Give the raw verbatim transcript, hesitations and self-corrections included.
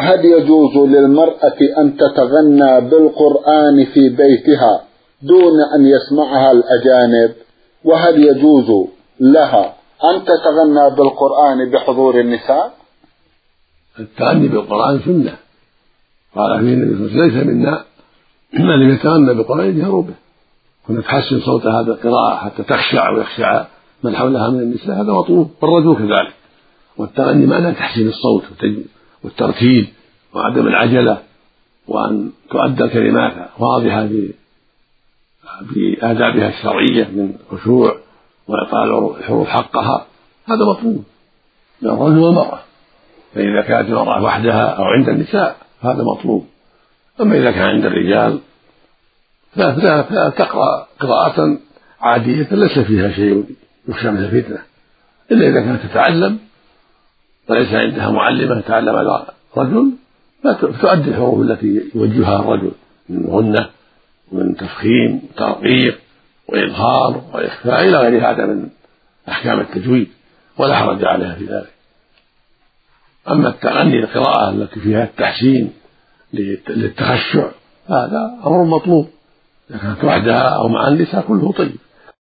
هل يجوز للمرأة أن تتغنى بالقرآن في بيتها دون أن يسمعها الأجانب؟ وهل يجوز لها أن تتغنى بالقرآن بحضور النساء؟ التغني بالقرآن سنة، قال فيه النبي صلى الله عليه وسلم: ليس منا من لم يتغنى بالقرآن يجهر به. كنا تحسن صوتها بالقراءة حتى تخشع ويخشع من حولها من النساء، هذا مطلوب، والرجل كذلك. والتغني معناه تحسين الصوت والترتيل وعدم العجلة، وأن تؤدى الكلمات واضحة بآدابها الشرعية من خشوع وإعطاء الحروف حقها، هذا مطلوب للرجل والمرأة. فإذا كانت المرأة وحدها أو عند النساء هذا مطلوب. أما إذا كان عند الرجال فلا تقرأ قراءة عادية ليس فيها شيء يخشى من الفتنة، إلا إذا كانت تتعلم وليس عندها معلمة تتعلم على رجل فتؤدي الحروف التي يوجهها الرجل من غنة ومن تفخيم وترقيق وإظهار وإخفاء إلى غير هذا من أحكام التجويد، ولا حرج عليها في ذلك. أما التغني القراءة التي فيها التحسين للتخشع هذا أمر مطلوب، إذا كانت وحدها أو مع النساء كله طيب.